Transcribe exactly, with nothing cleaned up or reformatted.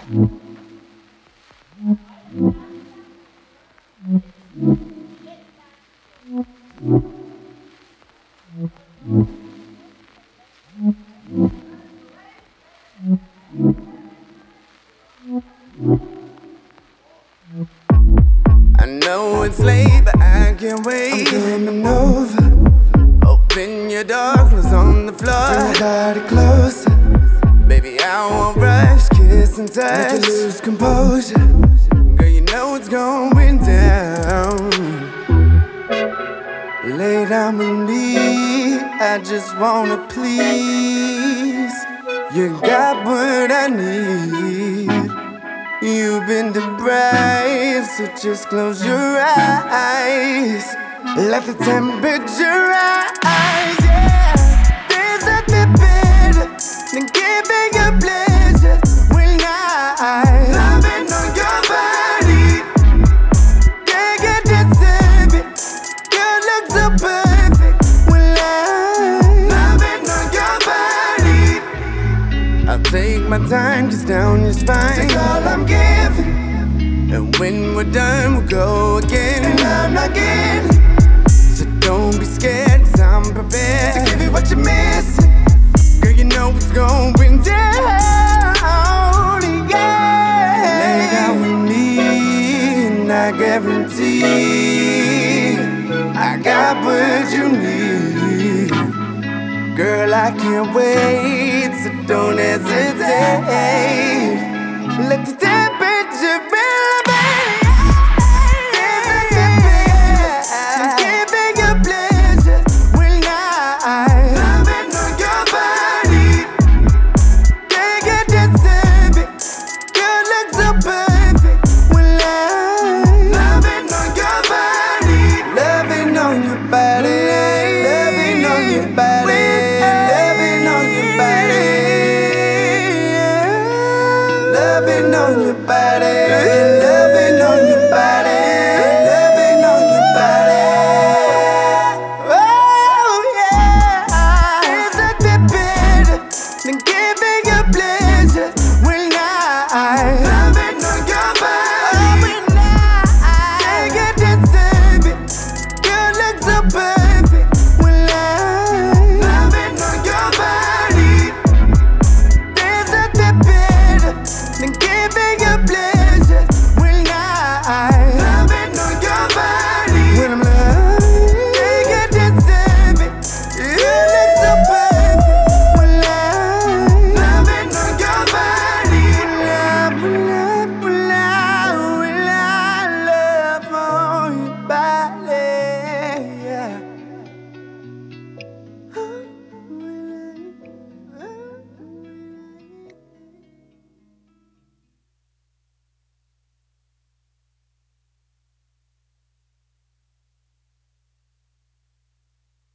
I know it's late, but I can't wait. I'm coming over. Open your door, clothes on the floor. Bring your body closer. Baby, I won't rush, kiss and touch. Make you lose composure. Girl, you know it's going down. Lay down with me, I just wanna please. You got what I need. You've been deprived, so just close your eyes. Let the temperature rise, yeah. There's nothing better than giving you pleasure when I loving on your body. Can't get deserve it. You look so perfect when I loving on your body. I'll take my time, cause down your spine. Take all I'm giving. And when we're done, we'll go again. And I'm not kidding. So don't be scared, cause I'm prepared to give you what you're missing. Girl, you know what's going down, yeah. Lay down with me, and I guarantee I got what you need. Girl, I can't wait, so don't hesitate. Let the temperature elevate. Giving you pleasure when I loving on your body. Can't get deserve it. You look so perfect when I loving on your body. Loving on your body. Loving on your body. Loving on your body. Loving on your body.